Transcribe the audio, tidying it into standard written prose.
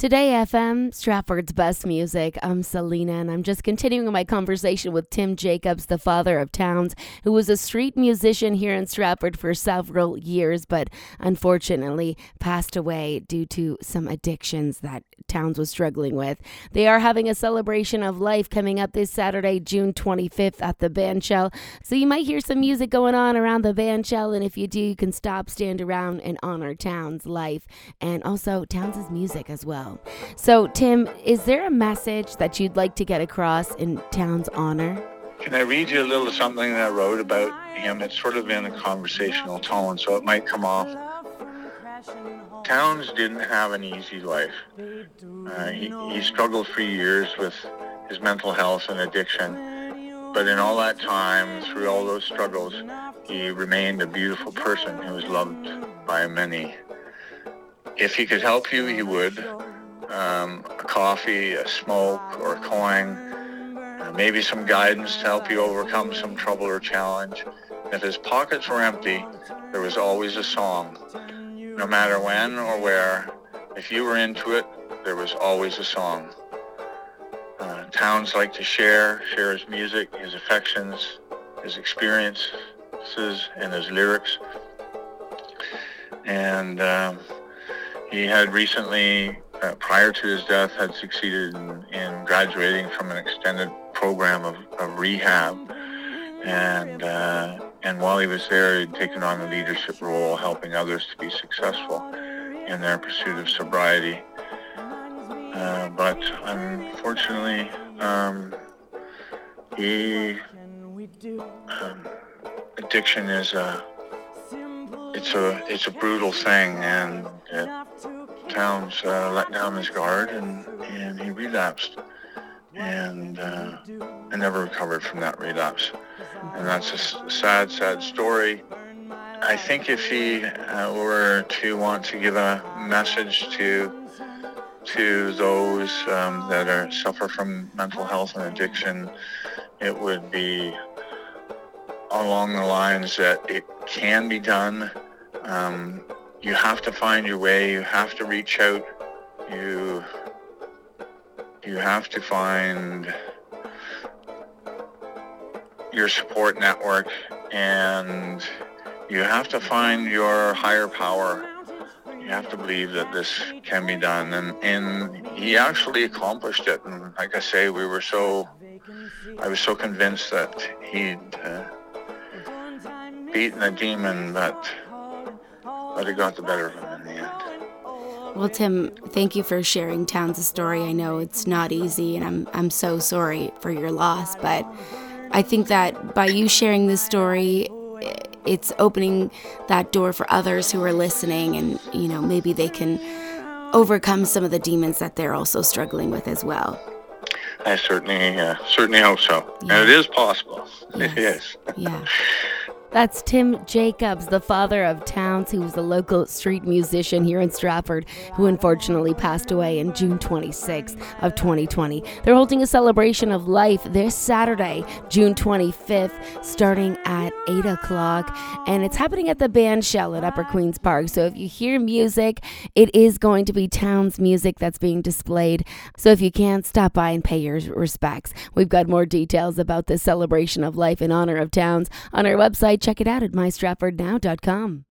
Today, FM, Stratford's best music. I'm Selena, and I'm just continuing my conversation with Tim Jacobs, the father of Towns, who was a street musician here in Stratford for several years, but unfortunately passed away due to some addictions that Towns was struggling with. They are having a celebration of life coming up this Saturday, June 25th at the Bandshell. So you might hear some music going on around the Bandshell, and if you do, you can stop, stand around, and honor Towns' life, and also Towns' music as well. So, Tim, is there a message that you'd like to get across in Towns' honor? Can I read you a little something that I wrote about him? It's sort of in a conversational tone, so it might come off. Towns didn't have an easy life. He struggled for years with his mental health and addiction, but in all that time, through all those struggles, he remained a beautiful person who was loved by many. If he could help you, he would. A coffee, a smoke, or a coin, maybe some guidance to help you overcome some trouble or challenge. If his pockets were empty, there was always a song. No matter when or where, if you were into it, there was always a song. Towns liked to share his music, his affections, his experiences, and his lyrics. And he had recently, prior to his death, had succeeded in graduating from an extended program of rehab. And while he was there, he'd taken on a leadership role, helping others to be successful in their pursuit of sobriety. But unfortunately, addiction is it's a brutal thing, and Towns let down his guard, and he relapsed, and never recovered from that relapse. And that's a sad story. I think if he were to want to give a message to those that suffer from mental health and addiction, it would be along the lines that it can be done. You have to find your way. You have to reach out. You have to find your support network, and you have to find your higher power. You have to believe that this can be done, and he actually accomplished it. And like I say, I was so convinced that he'd beaten the demon, but it got the better of him in the end. Well, Tim, thank you for sharing Towns' story. I know it's not easy, and I'm so sorry for your loss, but I think that by you sharing this story, it's opening that door for others who are listening, and maybe they can overcome some of the demons that they're also struggling with as well. I certainly hope so. Yeah. And it is possible. Yes. It is. Yeah. That's Tim Jacobs, the father of Towns, who was a local street musician here in Stratford, who unfortunately passed away in June 26th of 2020. They're holding a celebration of life this Saturday, June 25th, starting at 8 o'clock, and it's happening at the Bandshell at Upper Queen's Park. So if you hear music, it is going to be Towns music that's being displayed. So if you can, stop by and pay your respects. We've got more details about this celebration of life in honor of Towns on our website. Check it out at mystratfordnow.com.